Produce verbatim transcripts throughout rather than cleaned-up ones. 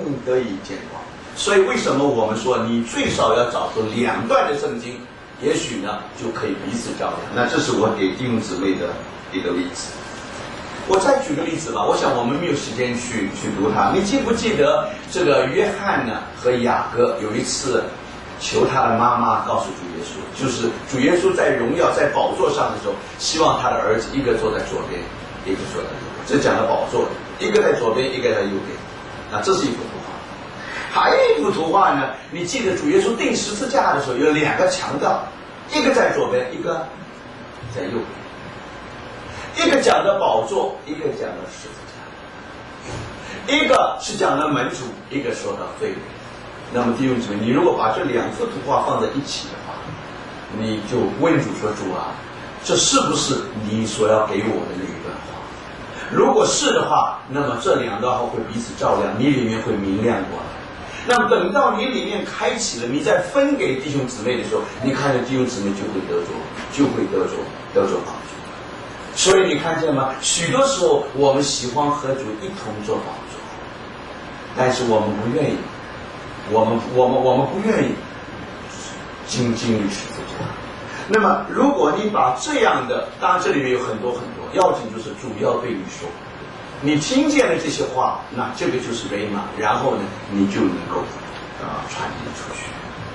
命得以见光。所以为什么我们说你最少要找出两段的圣经，也许呢就可以彼此照亮。那这是我给弟兄姊妹的一个例子。我再举个例子吧，我想我们没有时间去去读它。你记不记得这个约翰呢和雅各有一次求他的妈妈告诉主耶稣，就是主耶稣在荣耀在宝座上的时候，希望他的儿子一个坐在左边，一个坐在右边。这讲了宝座，一个在左边，一个在右边。那这是一幅图画。还有一幅图画呢，你记得主耶稣钉十字架的时候，有两个强调，一个在左边，一个在右边。一个讲的宝座，一个讲的十字架。一个是讲的门徒，一个说到罪人。那么弟兄姊妹，你如果把这两幅图画放在一起的话，你就问主说：主啊，这是不是你所要给我的那一段话？如果是的话，那么这两段话会彼此照亮，你里面会明亮过来。那么等到你里面开启了，你再分给弟兄姊妹的时候，你看见弟兄姊妹就会得着，就会得着得着帮助。所以你看见吗？许多时候我们喜欢和主一同做宝座，但是我们不愿意，我们我们我们不愿意经经历十字架。那么如果你把这样的，当然这里面有很多很多，要紧就是主要对你说，你听见了这些话，那这个就是雷玛，然后呢，你就能够啊、呃、传递出去。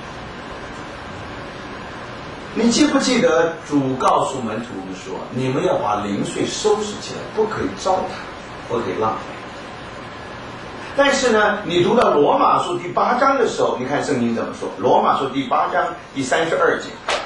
你记不记得主告诉门徒们说，你们要把零碎收拾起来，不可以糟蹋，不可以浪费。但是呢，你读到罗马书第八章的时候，你看圣经怎么说？罗马书第八章第三十二节，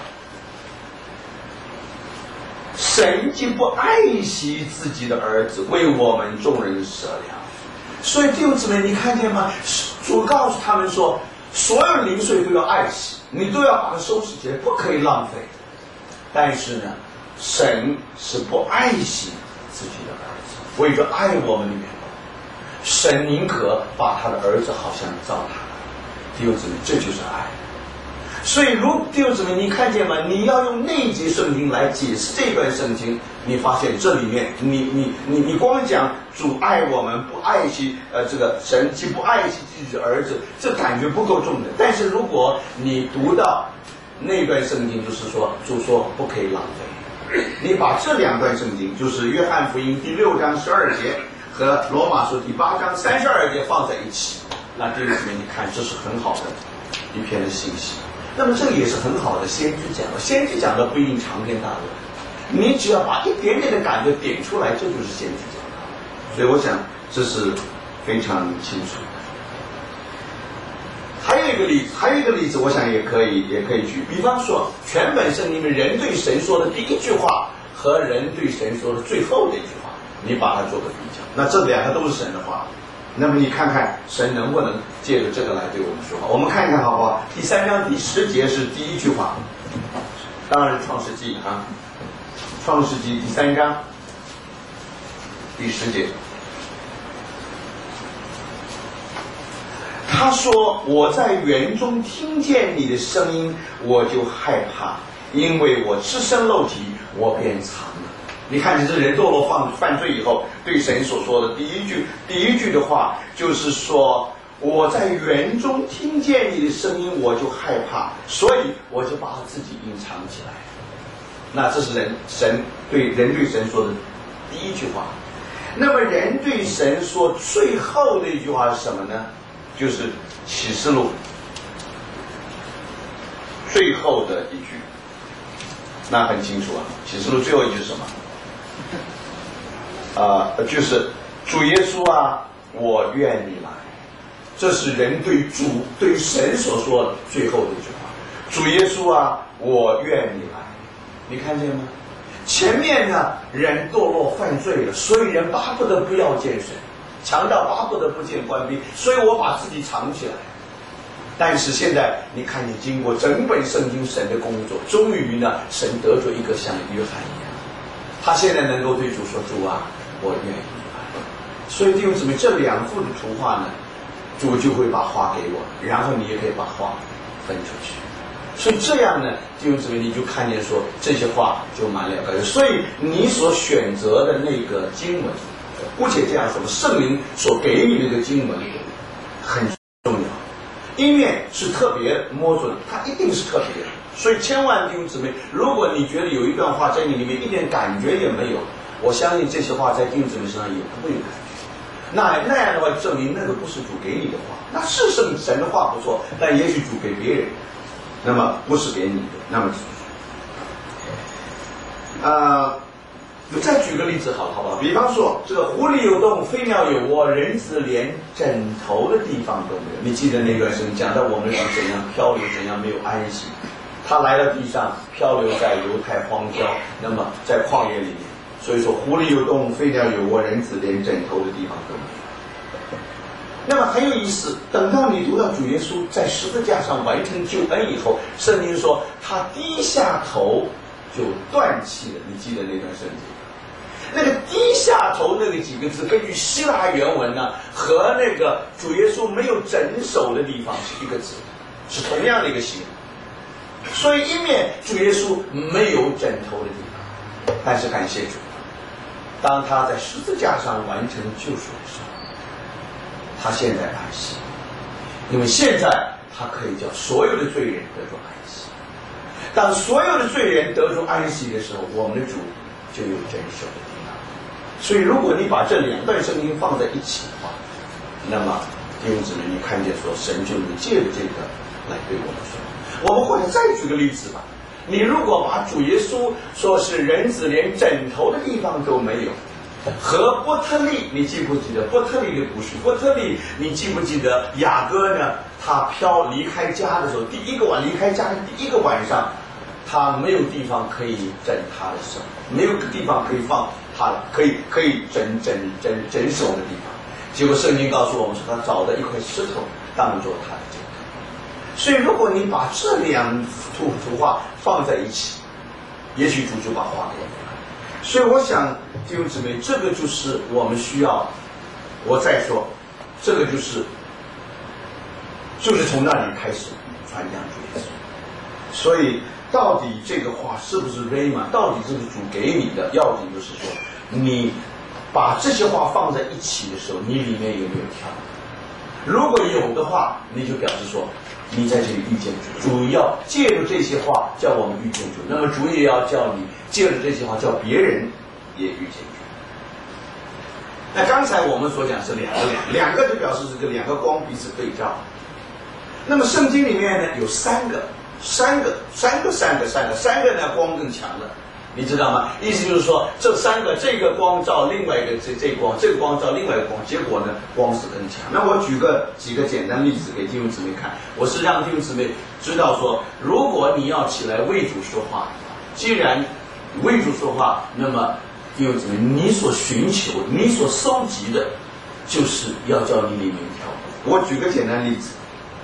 神既不爱惜自己的儿子，为我们众人舍了。所以弟兄姊妹，你看见吗？主告诉他们说，所有零碎都要爱惜，你都要把它收拾起来，不可以浪费。但是呢，神是不爱惜自己的儿子，为着爱我们的缘故，神宁可把他的儿子好像糟蹋了。弟兄姊妹，这就是爱。所以如弟兄姊妹，你看见吗？你要用那节圣经来解释这段圣经，你发现这里面你你你你光讲主爱我们，不爱惜呃这个神既不爱惜自己的儿子，这感觉不够重的。但是如果你读到那段圣经，就是说主说不可以浪费，你把这两段圣经，就是约翰福音第六章十二节和罗马书第八章三十二节放在一起，那弟兄姊妹，你看这是很好的一篇的信息。那么这个也是很好的先知讲的，先知讲的不一定长篇大论，你只要把一点点的感觉点出来，这就是先知讲的。所以我想这是非常清楚的。还有一个例子，还有一个例子，我想也可以也可以举，比方说全本圣经里面人对神说的第一句话和人对神说的最后的一句话，你把它做个比较，那这两个都是神的话。那么你看看神能不能借着这个来对我们说话？我们看一看好不好？第三章第十节是第一句话，当然是创世纪啊，创世纪第三章第十节，他说：“我在园中听见你的声音，我就害怕，因为我赤身露体，我便藏了。”你看见这人堕落犯犯罪以后对神所说的第一句第一句的话，就是说我在园中听见你的声音，我就害怕，所以我就把自己隐藏起来。那这是人神对人对神说的第一句话。那么人对神说最后的一句话是什么呢？就是启示录最后的一句，那很清楚啊。启示录最后一句是什么？啊、呃，就是主耶稣啊，我愿你来。这是人对主对神所说的最后的一句话。主耶稣啊，我愿你来。你看见吗？前面呢，人堕落犯罪了，所以人巴不得不要见神，强盗巴不得不见官兵，所以我把自己藏起来。但是现在你看，你经过整本圣经神的工作，终于呢，神得着一个像约翰一样，他现在能够对主说：“主啊，我愿意来。”所以弟兄姊妹，这两幅的图画呢，主就会把话给我，然后你也可以把话分出去。所以这样呢，弟兄姊妹，你就看见说这些话就蛮了解。所以你所选择的那个经文，姑且这样说，圣灵所给你的那个经文， 很重要。音乐是特别摸准，它一定是特别的。所以千万弟兄姊妹，如果你觉得有一段话在你里面一点感觉也没有，我相信这些话在弟兄姊妹身上也不会有感觉。那那样的话，证明那个不是主给你的话，那是圣神的话不错，但也许主给别人，那么不是给你的。那么，呃，再举个例子好，好不好？比方说，这个狐狸有洞，飞鸟有窝，人子连枕头的地方都没有。你记得那段圣经讲到我们是怎样漂流，怎样没有安息。他来到地上，漂流在犹太荒郊，那么在旷野里面。所以说，狐狸有洞，飞鸟有窝，人子连枕头的地方都没有。那么很有意思，等到你读到主耶稣在十字架上完成救恩以后，圣经说他低下头就断气了。你记得那段圣经？那个低下头那个几个字，根据希腊原文呢，和那个主耶稣没有枕手的地方是一个字，是同样的一个形。所以一面主耶稣没有枕头的地方，但是感谢主，当他在十字架上完成救赎的时候，他现在安息，因为现在他可以叫所有的罪人得着安息。当所有的罪人得着安息的时候，我们的主就有枕手的地方。所以如果你把这两段圣经放在一起的话，那么弟兄姊妹，你看见说神就能借着这个来对我们说。我们或者再举个例子吧，你如果把主耶稣说是人子连枕头的地方都没有，和波特利，你记不记得波特利的故事？波特利，你记不记得雅各呢？他飘离开家的时候，第一个晚离开家的第一个晚上，他没有地方可以枕他的手，没有个地方可以放他的，可以可以枕枕枕枕手的地方。结果圣经告诉我们说，他找了一块石头当做他的枕头。所以如果你把这两幅图画放在一起，也许主就把画给你了。所以我想弟兄姊妹，这个就是我们需要，我再说，这个就是就是从那里开始传讲主耶稣。所以到底这个话是不是 Rhema， 到底是不是主给你的，要紧就是说你把这些话放在一起的时候，你里面有没有跳？如果有的话，你就表示说你在这里遇见主，主要借着这些话叫我们遇见主，那么主也要叫你借着这些话叫别人也遇见主。那刚才我们所讲是两个两两个就表示这个两个光彼此对照。那么圣经里面呢有三个三个三个三个三个三个呢光更强了，你知道吗？意思就是说这三个，这个光照另外一个这这光，这个光照另外一个光，结果呢光是更强。那我举个几个简单例子给弟兄姊妹看，我是让弟兄姊妹知道说，如果你要起来为主说话，既然为主说话，那么弟兄姊妹，你所寻求你所收集的就是要叫你里面跳。我举个简单例子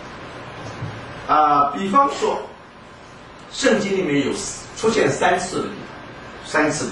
啊、呃，比方说圣经里面有出现三次的地方，三次的地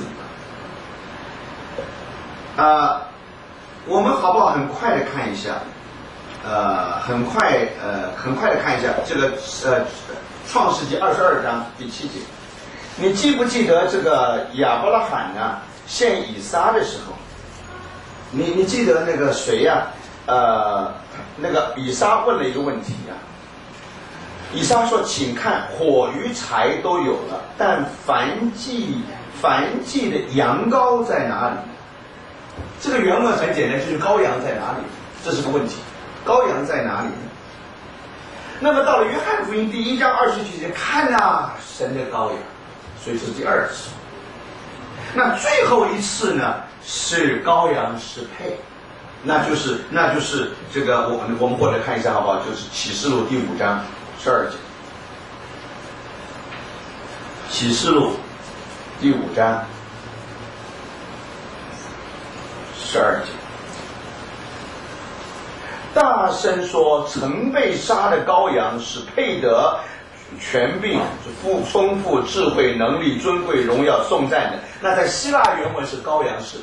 方。啊、呃，我们好不好很快的看一下？呃，很快呃，很快的看一下这个呃，创世纪二十二章第七节。你记不记得这个亚伯拉罕呢献以撒的时候，你你记得那个谁呀、啊？呃，那个以撒问了一个问题啊。以撒说：“请看，火与柴都有了，但燔祭燔祭的羊羔在哪里？”这个原文很简单，就是羔羊在哪里？这是个问题，羔羊在哪里？那么到了约翰福音第一章二十几节，看啊，神的羔羊，所以是第二次。那最后一次呢，是羔羊失配，那就是那就是这个我们我们过来看一下好不好？就是启示录第五章。十二节，启示录第五章十二节，大声说：“曾被杀的羔羊是配得权柄、富丰富、智慧、能力、尊贵、荣耀、颂赞的。”那在希腊原文是羔羊适配，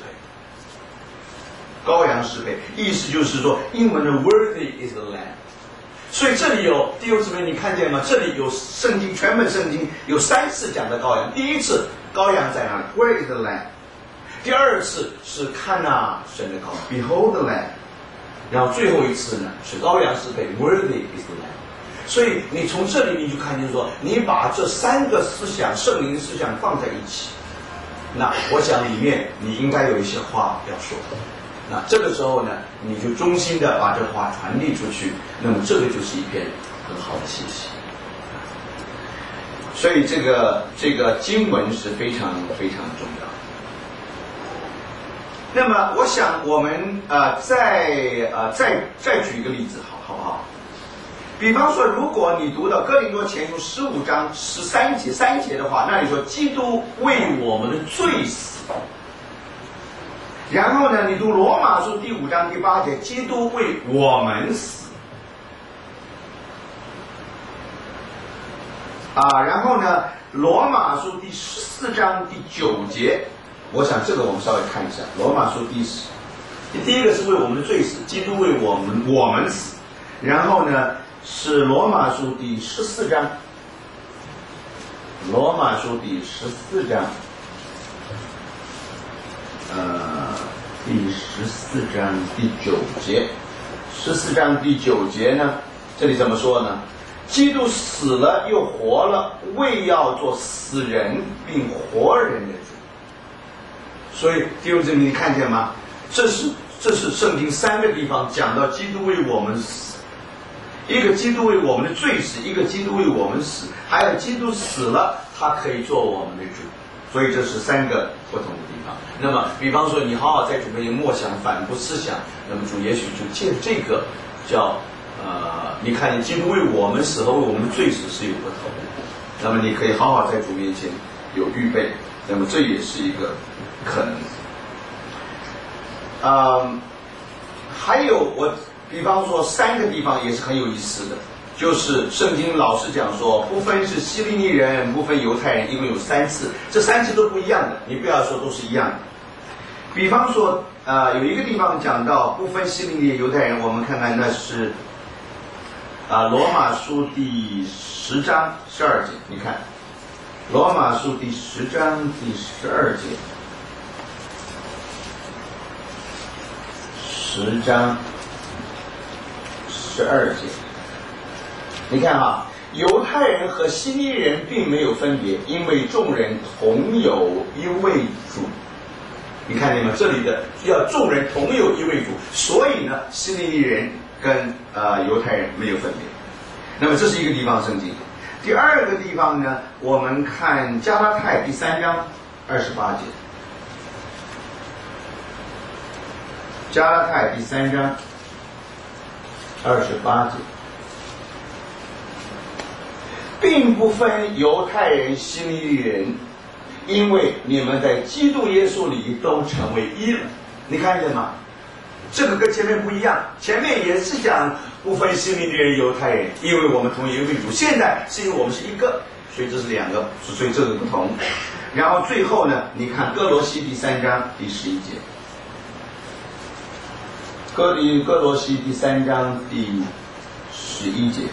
羔羊适配，意思就是说，英文的 worthy is the lamb。所以这里有弟兄姊妹，你看见吗？这里有圣经，全本圣经有三次讲的羔羊。第一次，羔羊在哪里 ？Where is the lamb？ 第二次是看啊，神的羔羊 ，Behold the lamb。 然后最后一次呢是羔羊是被 worthy is the Lamb。所以你从这里你就看见说，你把这三个思想圣灵的思想放在一起，那我想里面你应该有一些话要说。那这个时候呢，你就衷心的把这话传递出去，那么这个就是一篇很好的信息。所以这个这个经文是非常非常重要。那么我想我们呃再呃再再举一个例子，好好不好？比方说，如果你读到哥林多前书十五章十三节三节的话，那你说基督为我们的罪死。然后呢，你读罗马书第五章第八节，基督为我们死。啊，然后呢，罗马书第十四章第九节，我想这个我们稍微看一下。罗马书第十，第一个是为我们的罪死，基督为我们我们死。然后呢，是罗马书第十四章，罗马书第十四章。呃，第十四章第九节，十四章第九节呢，这里怎么说呢？基督死了又活了，为要做死人并活人的主。所以弟兄姊妹，你看见吗？这是这是圣经三个地方讲到基督为我们死，一个基督为我们的罪死，一个基督为我们死，还有基督死了，他可以做我们的主。所以这是三个不同的地方。那么比方说你好好在主面前默想反复思想，那么主也许就借这个叫呃，你看见基督为我们死和为我们罪死是有不同的，那么你可以好好在主面前有预备，那么这也是一个可能。呃，还有我比方说三个地方也是很有意思的，就是圣经老是讲说，不分是希利尼人，不分犹太人，一共有三次，这三次都不一样的，你不要说都是一样的。比方说，呃，有一个地方讲到不分希利尼犹太人，我们看看那是啊、呃，罗马书第十章十二节，你看，罗马书第十章第十二节，十章十二节。你看哈，犹太人和希利尼人并没有分别，因为众人同有一位主。你看见吗？这里的要众人同有一位主，所以呢，希利尼人跟呃犹太人没有分别。那么这是一个地方圣经。第二个地方呢，我们看加拉太第三章二十八节。加拉太第三章二十八节。并不分犹太人、希利尼人，因为你们在基督耶稣里都成为一了。你看见吗？这个跟前面不一样，前面也是讲不分希利尼人、犹太人，因为我们同一位主。现在是因为我们是一个，所以这是两个，所以这个不同。然后最后呢，你看哥罗西第三章第十一节，哥林哥罗西第三章第十一节。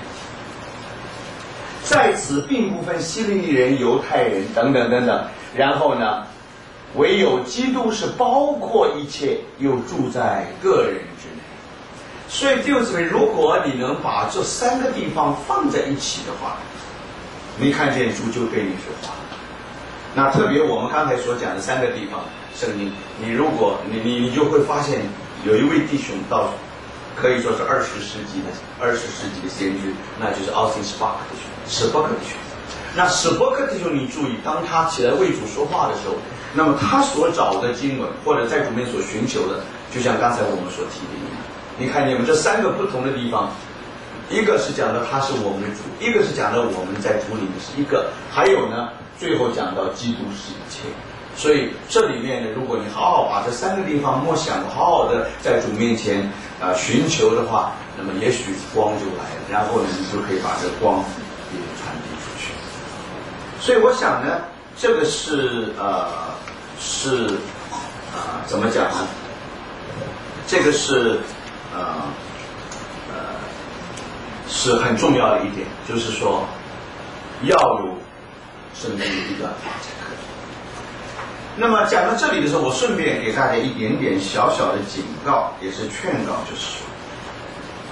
在此并不分希利尼人、犹太人等等等等，然后呢，唯有基督是包括一切，又住在个人之内。所以弟兄姊妹，如果你能把这三个地方放在一起的话，你看见主就对你说话。那特别我们刚才所讲的三个地方圣经，你如果你你你就会发现，有一位弟兄到可以说是二十世纪的二十世纪的先知，那就是奥斯汀史巴克弟兄。史伯克弟兄，那史伯克弟兄，你注意，当他起来为主说话的时候，那么他所找的经文或者在主面所寻求的，就像刚才我们所提的一样，你看见没？这三个不同的地方，一个是讲到他是我们的主，一个是讲到我们在主里面是一个，还有呢，最后讲到基督是一切。所以这里面呢，如果你好好把这三个地方默想，好好的在主面前啊、呃、寻求的话，那么也许光就来了，然后呢，你就可以把这光也传递出去。所以我想呢，这个是呃是啊、呃、怎么讲呢？这个是呃呃是很重要的一点，就是说要有圣经的一段话才可以。那么讲到这里的时候，我顺便给大家一点点小小的警告，也是劝告，就是说，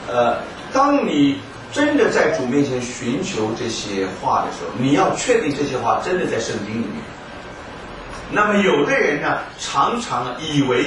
呃，当你真的在主面前寻求这些话的时候，你要确定这些话真的在圣经里面。那么有的人呢，常常以为